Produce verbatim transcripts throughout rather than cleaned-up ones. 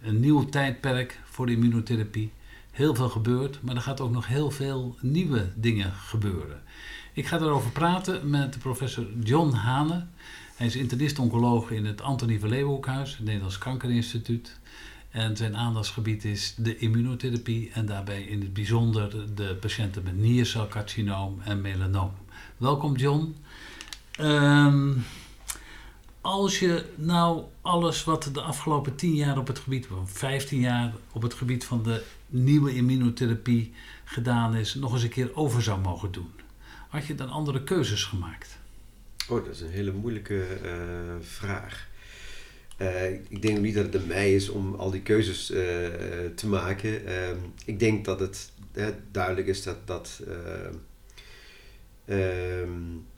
een nieuw tijdperk voor de immunotherapie. Heel veel gebeurt, maar er gaat ook nog heel veel nieuwe dingen gebeuren. Ik ga daarover praten met professor John Hane. Hij is internist-oncoloog in het Antonie van Leeuwenhoekhuis, het Nederlands Kankerinstituut. En zijn aandachtsgebied is de immunotherapie en daarbij in het bijzonder de patiënten met niercelcarcinoom en melanoom. Welkom John. Um, als je nou alles wat de afgelopen tien jaar op het gebied, vijftien jaar op het gebied van de nieuwe immunotherapie gedaan is, nog eens een keer over zou mogen doen, had je dan andere keuzes gemaakt? Oh, dat is een hele moeilijke uh, vraag. Uh, ik denk niet dat het aan mij is om al die keuzes uh, te maken. Uh, ik denk dat het uh, duidelijk is dat, dat uh, uh,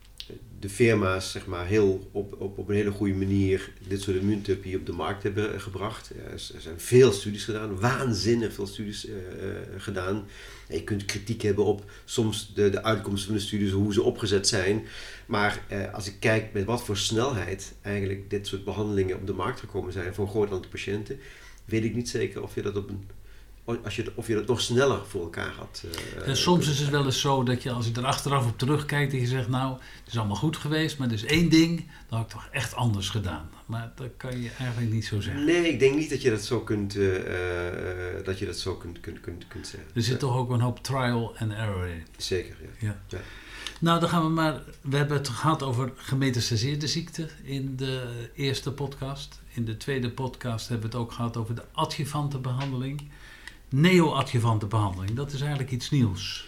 de firma's zeg maar, heel op, op, op een hele goede manier dit soort immuuntherapie op de markt hebben gebracht. Uh, er zijn veel studies gedaan, waanzinnig veel studies uh, gedaan. En je kunt kritiek hebben op soms de, de uitkomsten van de studies, hoe ze opgezet zijn. Maar uh, als ik kijk met wat voor snelheid eigenlijk dit soort behandelingen op de markt gekomen zijn voor een groot aantal patiënten, weet ik niet zeker of je dat op een Als je, of je dat nog sneller voor elkaar had. Uh, en soms is het wel eens zo dat je, als je er achteraf op terugkijkt, dat je zegt, nou, het is allemaal goed geweest, maar er is één ding, dat had ik toch echt anders gedaan. Maar dat kan je eigenlijk niet zo zeggen. Nee, ik denk niet dat je dat zo kunt, uh, uh, dat je dat zo kunt, kunt, kunt, kunt zeggen. Er zit ja. toch ook een hoop trial and error in. Zeker, ja. ja. ja. Nou, dan gaan we maar, we hebben het gehad over gemetastaseerde ziekte in de eerste podcast. In de tweede podcast hebben we het ook gehad over de adjuvante behandeling. Neo-adjuvante behandeling, dat is eigenlijk iets nieuws.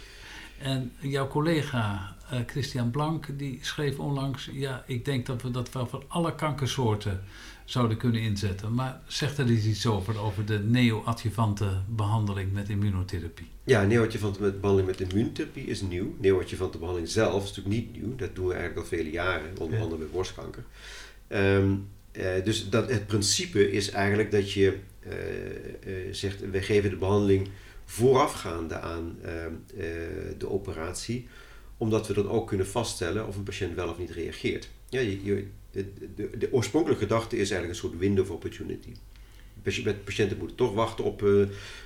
En jouw collega uh, Christian Blank, die schreef onlangs, ja, ik denk dat we dat wel voor alle kankersoorten zouden kunnen inzetten. Maar zegt er eens iets over, over de neo-adjuvante behandeling met immunotherapie? Ja, neo-adjuvante behandeling met immuuntherapie is nieuw. Neo-adjuvante behandeling zelf is natuurlijk niet nieuw. Dat doen we eigenlijk al vele jaren, onder ja. andere met borstkanker. Um, uh, dus dat, het principe is eigenlijk dat je Uh, uh, zegt, wij geven de behandeling voorafgaande aan uh, uh, de operatie, omdat we dan ook kunnen vaststellen of een patiënt wel of niet reageert. Ja, je, je, de, de, de oorspronkelijke gedachte is eigenlijk een soort window of opportunity. Met patiënten moeten toch wachten op uh, uh,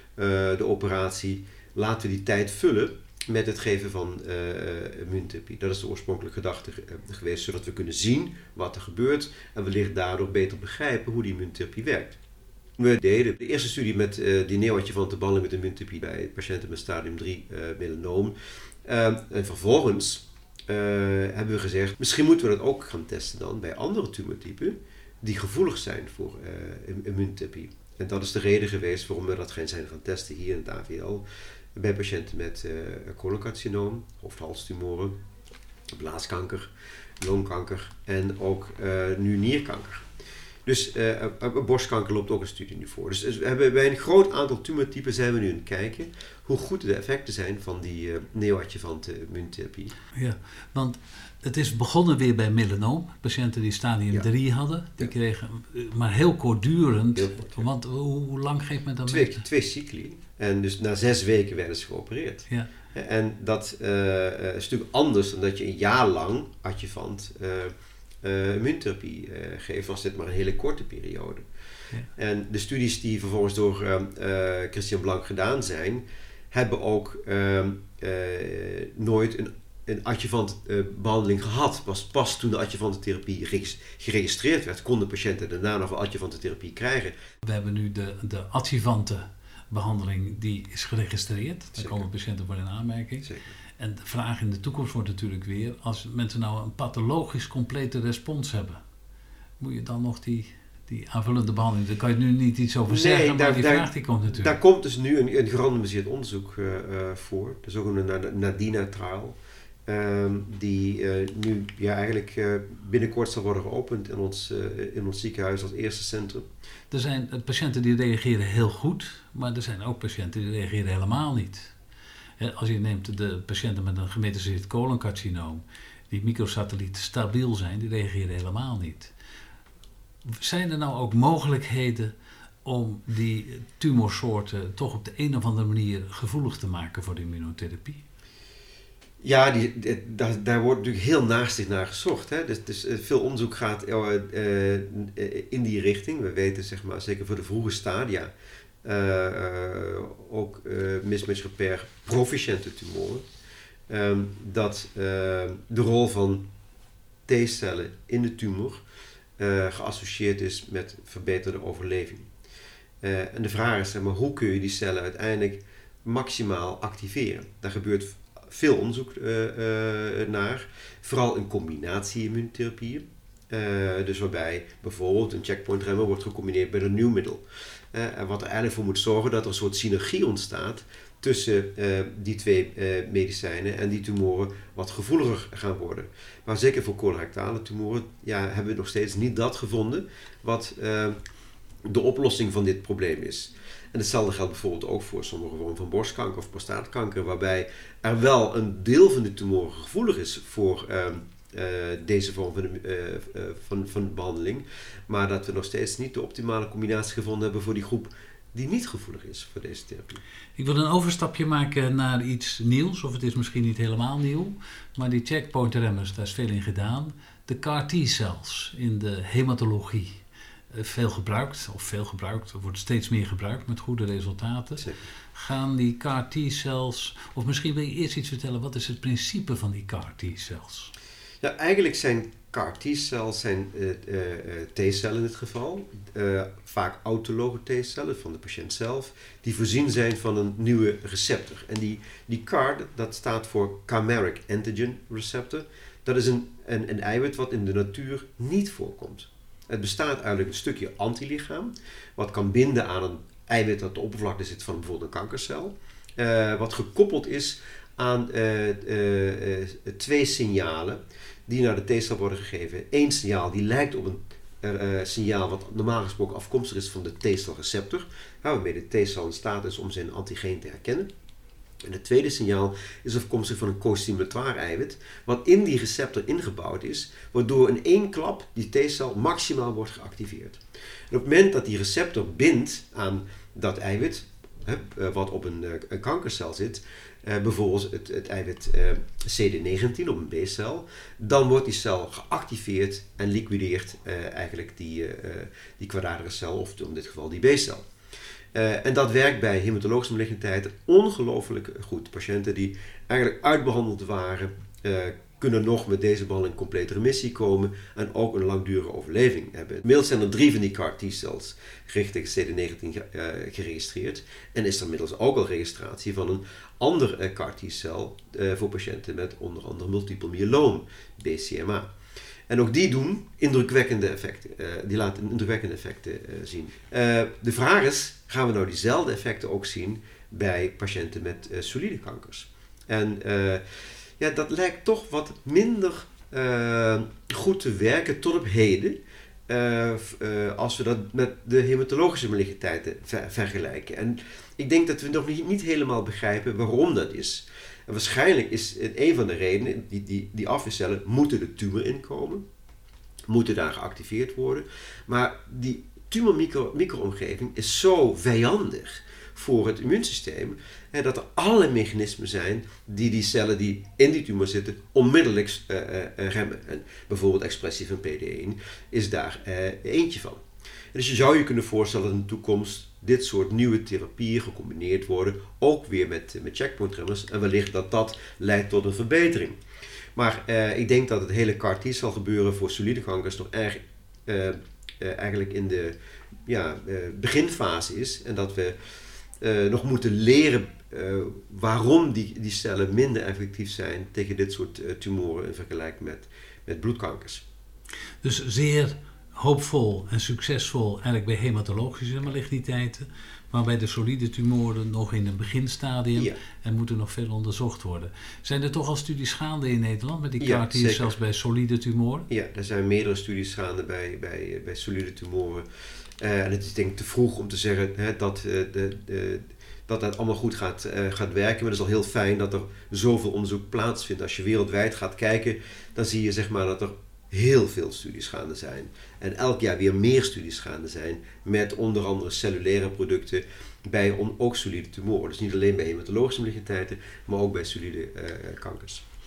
de operatie. Laten we die tijd vullen met het geven van uh, immuuntherapie. Dat is de oorspronkelijke gedachte uh, geweest, zodat we kunnen zien wat er gebeurt en wellicht daardoor beter begrijpen hoe die immuuntherapie werkt. We deden de eerste studie met uh, die neo-adjuvante behandeling met immuuntherapie bij patiënten met stadium drie uh, melanoom. Uh, en vervolgens uh, hebben we gezegd, misschien moeten we dat ook gaan testen dan bij andere tumortypen die gevoelig zijn voor uh, immuuntherapie. En dat is de reden geweest waarom we dat zijn gaan testen hier in het A V L bij patiënten met uh, coloncarcinoom, hoofd-halstumoren, blaaskanker, longkanker en ook uh, nu nierkanker. Dus uh, borstkanker loopt ook een studie nu voor. Dus, dus we hebben bij een groot aantal tumortypen zijn we nu aan het kijken hoe goed de effecten zijn van die uh, neo-adjuvante immuuntherapie. Ja, want het is begonnen weer bij melanoom. Patiënten die stadium drie ja. hadden, die ja. kregen maar heel kortdurend. Heel kort, ja. Want hoe, hoe lang geeft men dan twee, mee? Twee cycli. En dus na zes weken werden ze geopereerd. Ja. En dat uh, is natuurlijk anders dan dat je een jaar lang adjuvant uh, Uh, immuuntherapie uh, geven, was dit maar een hele korte periode. Ja. En de studies die vervolgens door uh, uh, Christian Blank gedaan zijn, hebben ook uh, uh, nooit een, een adjuvant uh, behandeling gehad. Pas, pas toen de adjuvante therapie geregistreerd werd, konden patiënten daarna nog wel adjuvante therapie krijgen. We hebben nu de, de adjuvante behandeling, die is geregistreerd. Daar Zeker. komen patiënten voor in aanmerking. Zeker. En de vraag in de toekomst wordt natuurlijk weer, als mensen nou een pathologisch complete respons hebben, moet je dan nog die, die aanvullende behandeling, daar kan je nu niet iets over zeggen, nee, maar daar, die daar, vraag die komt natuurlijk. Daar komt dus nu een, een gerandomiseerd onderzoek uh, uh, voor, de zogenaamde NADINA-trial, um, die uh, nu ja, eigenlijk uh, binnenkort zal worden geopend in ons, uh, in ons ziekenhuis als eerste centrum. Er zijn patiënten die reageren heel goed, maar er zijn ook patiënten die reageren helemaal niet. Als je neemt de patiënten met een gemetastaseerd coloncarcinoom, die microsatellieten stabiel zijn, die reageren helemaal niet. Zijn er nou ook mogelijkheden om die tumorsoorten toch op de een of andere manier gevoelig te maken voor de immunotherapie? Ja, die, die, daar, daar wordt natuurlijk heel naastig naar gezocht. Hè? Dus, dus veel onderzoek gaat uh, uh, in die richting. We weten, zeg maar, zeker voor de vroege stadia, uh, uh, ook uh, mismatch repair proficiënte tumoren, um, dat uh, de rol van T-cellen in de tumor uh, geassocieerd is met verbeterde overleving. Uh, en de vraag is, zeg maar, hoe kun je die cellen uiteindelijk maximaal activeren? Daar gebeurt veel onderzoek uh, uh, naar, vooral in combinatie-immunotherapieën. Uh, dus waarbij bijvoorbeeld een checkpoint-remmer wordt gecombineerd met een nieuw middel. Uh, en wat er eigenlijk voor moet zorgen dat er een soort synergie ontstaat tussen uh, die twee uh, medicijnen en die tumoren wat gevoeliger gaan worden. Maar zeker voor colorectale tumoren ja, hebben we nog steeds niet dat gevonden wat uh, de oplossing van dit probleem is. En hetzelfde geldt bijvoorbeeld ook voor sommige vormen van borstkanker of prostaatkanker, waarbij er wel een deel van de tumoren gevoelig is voor uh, uh, deze vorm van de, uh, uh, van, van behandeling, maar dat we nog steeds niet de optimale combinatie gevonden hebben voor die groep die niet gevoelig is voor deze therapie. Ik wil een overstapje maken naar iets nieuws, of het is misschien niet helemaal nieuw, maar die checkpoint-remmers, daar is veel in gedaan. De C A R T-cells in de hematologie. Veel gebruikt, of veel gebruikt, er wordt steeds meer gebruikt met goede resultaten. Zeker. Gaan die C A R T-cells, of misschien wil je eerst iets vertellen, wat is het principe van die C A R T-cells? Ja, eigenlijk zijn C A R T-cells zijn uh, uh, T-cellen in dit geval, uh, vaak autologe T-cellen van de patiënt zelf, die voorzien zijn van een nieuwe receptor. En die, die C A R, dat staat voor Chimeric Antigen Receptor, dat is een, een, een eiwit wat in de natuur niet voorkomt. Het bestaat eigenlijk een stukje antilichaam, wat kan binden aan een eiwit dat op de oppervlakte zit van bijvoorbeeld een kankercel, uh, wat gekoppeld is aan uh, uh, uh, twee signalen die naar de T-cel worden gegeven. Eén signaal die lijkt op een uh, uh, signaal wat normaal gesproken afkomstig is van de T-celreceptor, waarmee de T-cel in staat is om zijn antigeen te herkennen. En het tweede signaal is afkomstig van een co-stimulatoire eiwit, wat in die receptor ingebouwd is, waardoor in één klap die T-cel maximaal wordt geactiveerd. En op het moment dat die receptor bindt aan dat eiwit, hè, wat op een, een kankercel zit, eh, bijvoorbeeld het, het eiwit eh, C D negentien op een B-cel, dan wordt die cel geactiveerd en liquideert eh, eigenlijk die, uh, die kwaadaardige cel, of in dit geval die B-cel. Uh, en dat werkt bij hematologische maligniteiten ongelooflijk goed. Patiënten die eigenlijk uitbehandeld waren, uh, kunnen nog met deze behandeling complete remissie komen en ook een langdurige overleving hebben. Inmiddels zijn er drie van die C A R T-cells gericht tegen C D negentien uh, geregistreerd en is er inmiddels ook al registratie van een ander uh, C A R T-cel uh, voor patiënten met onder andere multiple myeloom, B C M A. En ook die doen indrukwekkende effecten. Uh, die laten indrukwekkende effecten uh, zien. Uh, de vraag is, gaan we nou diezelfde effecten ook zien bij patiënten met uh, solide kankers? En uh, ja, dat lijkt toch wat minder uh, goed te werken tot op heden. Uh, uh, als we dat met de hematologische maligniteiten ver- vergelijken. En ik denk dat we nog niet, niet helemaal begrijpen waarom dat is. En waarschijnlijk is een van de redenen, die, die, die afweercellen moeten de tumor inkomen, moeten daar geactiveerd worden. Maar die tumormicro-omgeving is zo vijandig voor het immuunsysteem, hè, dat er allerlei mechanismen zijn die die cellen die in die tumor zitten onmiddellijk uh, uh, remmen. En bijvoorbeeld expressie van P D één is daar uh, eentje van. En dus je zou je kunnen voorstellen dat in de toekomst dit soort nieuwe therapieën gecombineerd worden, ook weer met, met checkpoint-remmers, en wellicht dat dat leidt tot een verbetering. Maar uh, ik denk dat het hele C A R T zal gebeuren voor solide kankers nog erg uh, uh, eigenlijk in de ja, uh, beginfase is en dat we uh, nog moeten leren uh, waarom die, die cellen minder effectief zijn tegen dit soort uh, tumoren in vergelijking met, met bloedkankers. Dus zeer hoopvol en succesvol eigenlijk bij hematologische maligniteiten, maar bij de solide tumoren nog in een beginstadium, ja, en moeten nog veel onderzocht worden. Zijn er toch al studies gaande in Nederland met die C A R T, ja, zelfs bij solide tumoren? Ja, er zijn meerdere studies gaande bij, bij, bij solide tumoren. Uh, en het is denk ik te vroeg om te zeggen hè, dat, uh, de, de, dat dat allemaal goed gaat, uh, gaat werken. Maar het is al heel fijn dat er zoveel onderzoek plaatsvindt. Als je wereldwijd gaat kijken, dan zie je zeg maar dat er heel veel studies gaande zijn. En elk jaar weer meer studies gaande zijn met onder andere cellulaire producten bij on, ook solide tumoren. Dus niet alleen bij hematologische maligniteiten, maar ook bij solide uh, kankers.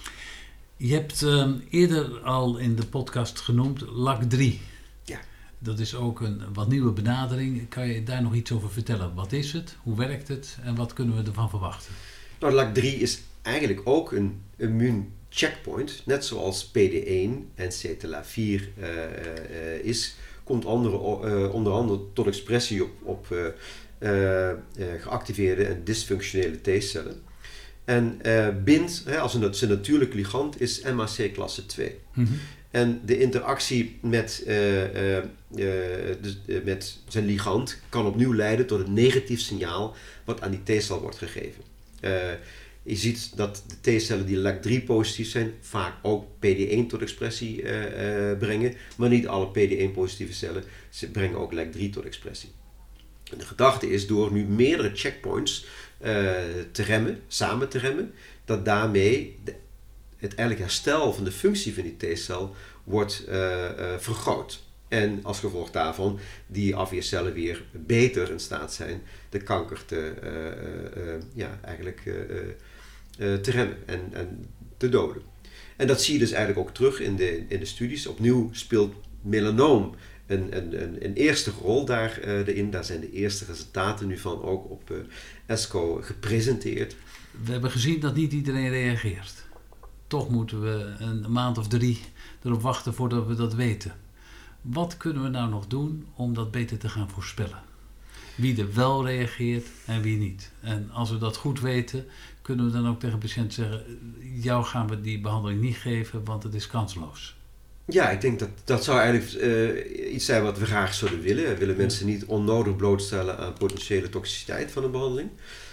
Je hebt uh, eerder al in de podcast genoemd L A C drie. Ja. Dat is ook een wat nieuwe benadering. Kan je daar nog iets over vertellen? Wat is het? Hoe werkt het? En wat kunnen we ervan verwachten? Nou, L A C drie is eigenlijk ook een immuuncheckpoint. Net zoals P D één en C T L A vier uh, uh, is. Komt andere, uh, onder andere tot expressie op, op uh, uh, uh, geactiveerde en dysfunctionele T-cellen. En uh, bindt, hè, als een, zijn natuurlijke ligand, is M A C klasse twee. Mm-hmm. En de interactie met, uh, uh, uh, dus, uh, met zijn ligand kan opnieuw leiden tot een negatief signaal wat aan die T-cel wordt gegeven. Uh, je ziet dat de T-cellen die L A C drie positief zijn vaak ook P D één tot expressie uh, uh, brengen, maar niet alle P D één positieve cellen ze brengen ook L A C drie tot expressie. En de gedachte is door nu meerdere checkpoints uh, te remmen, samen te remmen, dat daarmee de, het eigenlijk herstel van de functie van die T-cel wordt uh, uh, vergroot. En als gevolg daarvan die afweercellen weer beter in staat zijn de kanker te, uh, uh, uh, ja, eigenlijk, uh, uh, te remmen en, en te doden. En dat zie je dus eigenlijk ook terug in de, in de studies. Opnieuw speelt melanoom een, een, een, een eerste rol daarin. Uh, Daar zijn de eerste resultaten nu van ook op uh, ESCO gepresenteerd. We hebben gezien dat niet iedereen reageert. Toch moeten we een maand of drie erop wachten voordat we dat weten. Wat kunnen we nou nog doen om dat beter te gaan voorspellen? Wie er wel reageert en wie niet. En als we dat goed weten, kunnen we dan ook tegen de patiënt zeggen, jou gaan we die behandeling niet geven, want het is kansloos. Ja, ik denk dat dat zou eigenlijk uh, iets zijn wat we graag zouden willen. We willen mensen niet onnodig blootstellen aan potentiële toxiciteit van een behandeling.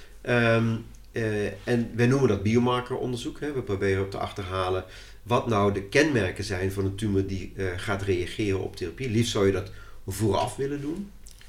Um, uh, en wij noemen dat biomarkeronderzoek. Hè. We proberen op te achterhalen wat nou de kenmerken zijn van een tumor die uh, gaat reageren op therapie. Liefst zou je dat vooraf willen doen.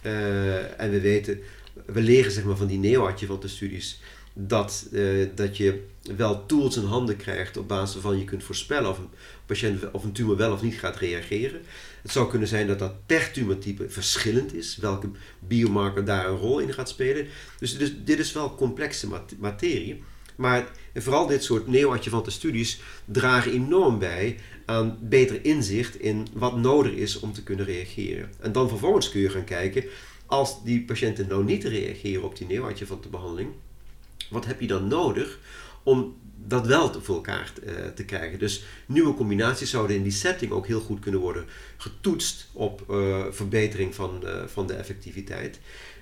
Uh, en we weten, we leren zeg maar van die neoadjuvante studies dat, uh, dat je wel tools in handen krijgt op basis waarvan je kunt voorspellen of een patiënt of een tumor wel of niet gaat reageren. Het zou kunnen zijn dat dat per tumortype verschillend is, welke biomarker daar een rol in gaat spelen. Dus, dus dit is wel complexe materie. Maar vooral dit soort neoadjuvante studies dragen enorm bij aan beter inzicht in wat nodig is om te kunnen reageren. En dan vervolgens kun je gaan kijken, als die patiënten nou niet reageren op die neoadjuvante behandeling, wat heb je dan nodig om dat wel te, voor elkaar uh, te krijgen? Dus nieuwe combinaties zouden in die setting ook heel goed kunnen worden getoetst op uh, verbetering van, uh, van de effectiviteit.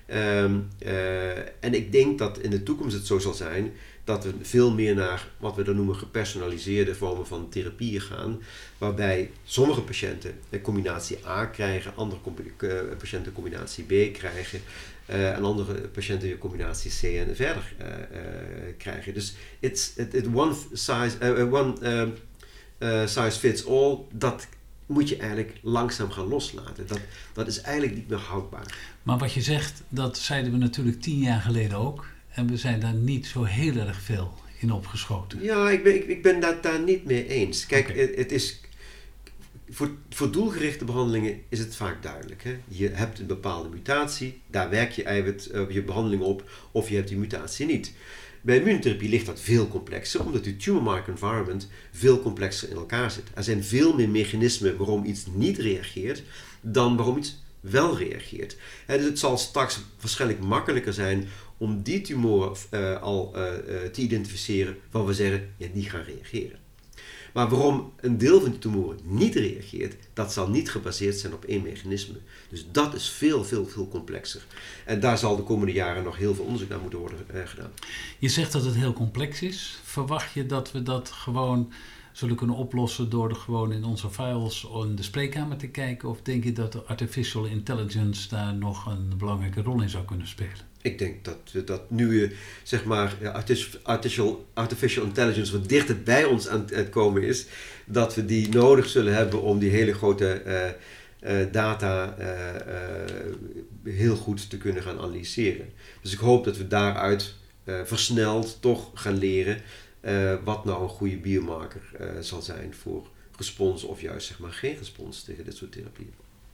Um, uh, en ik denk dat in de toekomst het zo zal zijn dat we veel meer naar wat we dan noemen gepersonaliseerde vormen van therapieën gaan, waarbij sommige patiënten een combinatie A krijgen, andere uh, patiënten combinatie B krijgen uh, en andere patiënten weer combinatie C en verder uh, uh, krijgen. Dus it's, it, it one, size, uh, one uh, uh, size fits all, dat moet je eigenlijk langzaam gaan loslaten. Dat, dat is eigenlijk niet meer houdbaar. Maar wat je zegt, dat zeiden we natuurlijk tien jaar geleden ook. En we zijn daar niet zo heel erg veel in opgeschoten. Ja, ik ben, ik, ik ben dat daar niet mee eens. Kijk, okay. het, het is, voor, voor doelgerichte behandelingen is het vaak duidelijk. Hè? Je hebt een bepaalde mutatie, daar werk je eiwit, uh, je behandeling op, of je hebt die mutatie niet. Bij immunotherapie ligt dat veel complexer, omdat die tumor microenvironment veel complexer in elkaar zit. Er zijn veel meer mechanismen waarom iets niet reageert, dan waarom iets wel reageert. He, dus het zal straks waarschijnlijk makkelijker zijn om die tumoren uh, al uh, uh, te identificeren waarvan we zeggen, ja, die gaan reageren. Maar waarom een deel van die tumoren niet reageert, dat zal niet gebaseerd zijn op één mechanisme. Dus dat is veel, veel, veel complexer. En daar zal de komende jaren nog heel veel onderzoek naar moeten worden uh, gedaan. Je zegt dat het heel complex is. Verwacht je dat we dat gewoon zullen kunnen oplossen door er gewoon in onze files in de spreekkamer te kijken? Of denk je dat de artificial intelligence daar nog een belangrijke rol in zou kunnen spelen? Ik denk dat, dat nu je, zeg maar, artificial, artificial intelligence wat dichter bij ons aan het komen is, dat we die nodig zullen hebben om die hele grote uh, uh, data uh, uh, heel goed te kunnen gaan analyseren. Dus ik hoop dat we daaruit uh, versneld toch gaan leren uh, wat nou een goede biomarker uh, zal zijn voor respons of juist zeg maar geen respons tegen dit soort therapieën.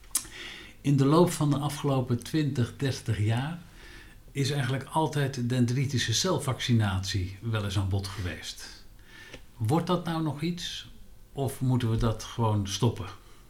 In de loop van de afgelopen twintig, dertig jaar is eigenlijk altijd de dendritische celvaccinatie wel eens aan bod geweest. Wordt dat nou nog iets? Of moeten we dat gewoon stoppen?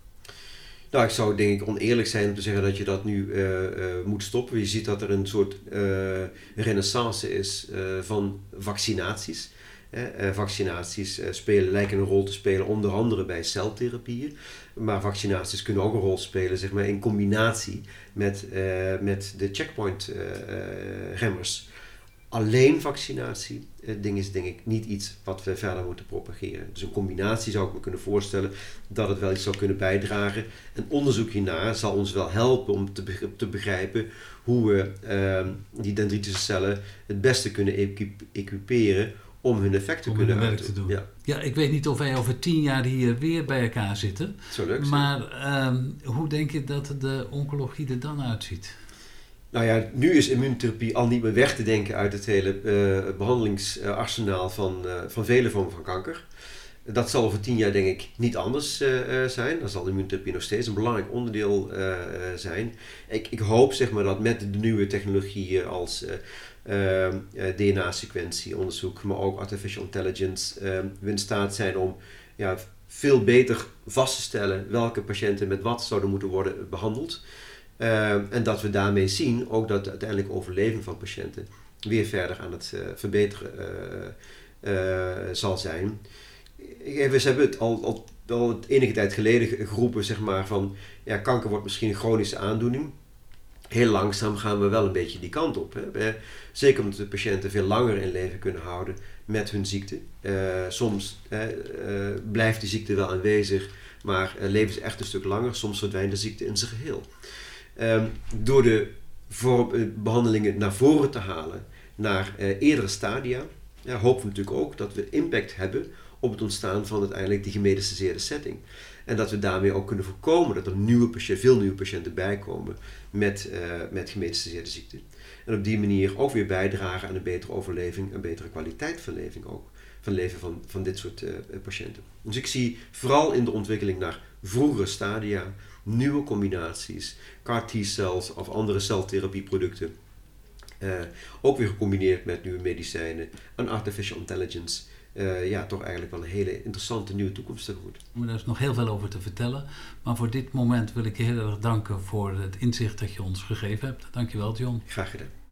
Nou, ik zou denk ik oneerlijk zijn om te zeggen dat je dat nu uh, uh, moet stoppen. Je ziet dat er een soort uh, renaissance is uh, van vaccinaties. Eh, uh, vaccinaties uh, spelen, lijken een rol te spelen, onder andere bij celtherapieën. Maar vaccinaties kunnen ook een rol spelen, zeg maar, in combinatie met, uh, met de checkpoint uh, uh, remmers. Alleen vaccinatie uh, ding is denk ik niet iets wat we verder moeten propageren. Dus een combinatie zou ik me kunnen voorstellen dat het wel iets zou kunnen bijdragen. En onderzoek hiernaar zal ons wel helpen om te, be- te begrijpen hoe we uh, die dendritische cellen het beste kunnen equip- equiperen om hun effect te om kunnen hun werk uiten. te doen. Ja. ja, ik weet niet of wij over tien jaar hier weer bij elkaar zitten. Zo leuk zijn. Maar um, hoe denk je dat de oncologie er dan uitziet? Nou ja, nu is immuuntherapie al niet meer weg te denken uit het hele uh, behandelingsarsenaal van, uh, van vele vormen van kanker. Dat zal over tien jaar denk ik niet anders uh, uh, zijn. Dan zal de immuuntherapie nog steeds een belangrijk onderdeel uh, uh, zijn. Ik, ik hoop zeg maar dat met de nieuwe technologieën als uh, uh, D N A-sequentieonderzoek, maar ook artificial intelligence, uh, we in staat zijn om ja, veel beter vast te stellen welke patiënten met wat zouden moeten worden behandeld. Uh, en dat we daarmee zien ook dat de uiteindelijke overleving van patiënten weer verder aan het uh, verbeteren uh, uh, zal zijn. We hebben het al, al, al enige tijd geleden geroepen, zeg maar, van ja, kanker wordt misschien een chronische aandoening. Heel langzaam gaan we wel een beetje die kant op. Hè. Zeker omdat de patiënten veel langer in leven kunnen houden met hun ziekte. Uh, soms uh, uh, blijft die ziekte wel aanwezig, maar uh, leven ze echt een stuk langer. Soms verdwijnt de ziekte in zijn geheel. Um, door de voor, uh, behandelingen naar voren te halen, naar uh, eerdere stadia, ja, hopen we natuurlijk ook dat we impact hebben op het ontstaan van uiteindelijk die gemetastaseerde setting. En dat we daarmee ook kunnen voorkomen dat er nieuwe patiënten, veel nieuwe patiënten bijkomen met, uh, met gemetastaseerde ziekte. En op die manier ook weer bijdragen aan een betere overleving, een betere kwaliteit van leving ook. Van leven van, van dit soort uh, patiënten. Dus ik zie vooral in de ontwikkeling naar vroegere stadia, nieuwe combinaties, C A R T-cells of andere celtherapieproducten. Uh, ook weer gecombineerd met nieuwe medicijnen en artificial intelligence. Uh, ja, toch eigenlijk wel een hele interessante nieuwe toekomst tegemoet. Er is nog heel veel over te vertellen. Maar voor dit moment wil ik je heel erg danken voor het inzicht dat je ons gegeven hebt. Dankjewel, John. Graag gedaan.